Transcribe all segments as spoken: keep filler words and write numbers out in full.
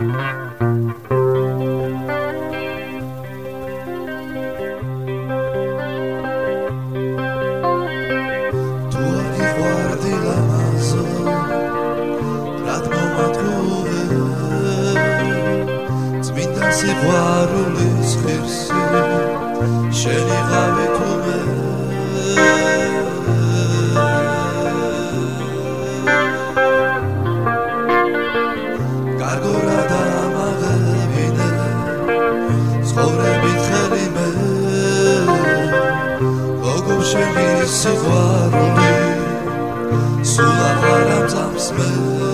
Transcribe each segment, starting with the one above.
სიყვარულის ღირსი შენი ღავი თუ მე კარგო რა დამაღებინე ცხოვრებით ხელი მე როგორ შენი სიყვარული სულ აღარ ამწამს მე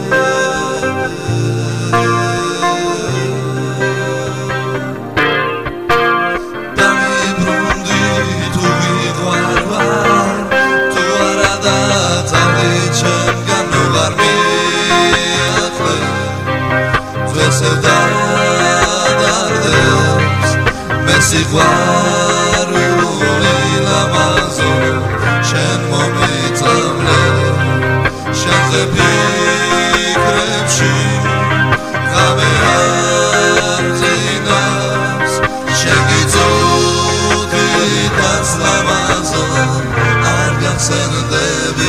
სიყვარული ლამაზო შენ მომიწამლე შენზე ფიქრებში ღამე არ წინავს შენ გიწოდითაც ლამაზო არ გახსენდები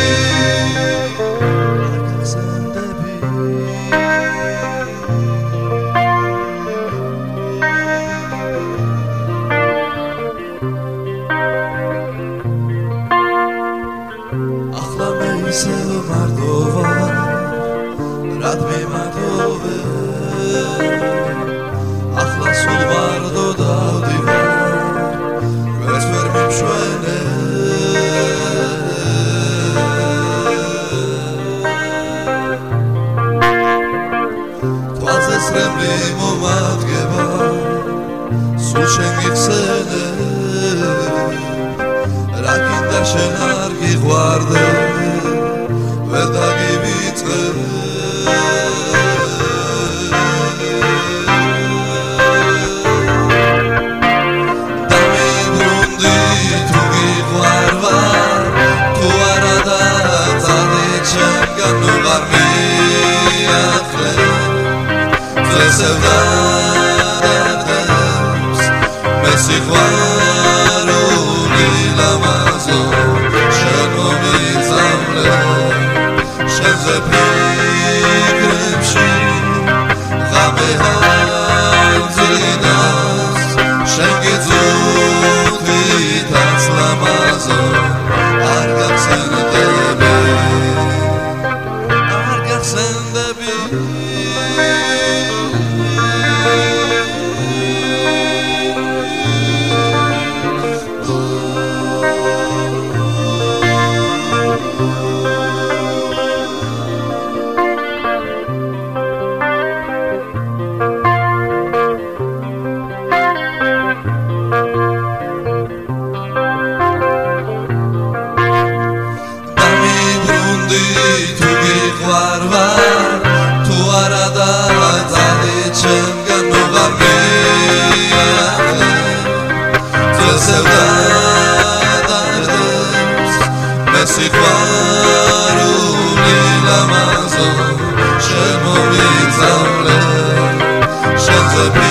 ისევ მარტოვა რად მიმატოვე ახლა სულ ვარდო დავდივარ ვერც ვერ მიმშვენე თვალზე სრემლი მომადგება სულ შენ გიხსენე რა გინდა შენ არ გიყვარდე ვერ დაგივიწყე დამიბრუნდი თუ გიყვარ ვარ თუ არა და წადი ჩემგან ვარ მიახლე დღესევ დადარდებს მე სიყვარული ლამაზო შენ მომიწამლე შენზე ფიქრებში ღამე არ წინავს შენ გიწუთითაც ლამაზო არ გახსენდები არ გახსენდები თუ გიყვარ ვარ თუ არა და წადი ჩემგან ვარ მიახლე დღესევ დადარდებს მე სიყვარული ლამაზო შენ მომიწამლე შენზე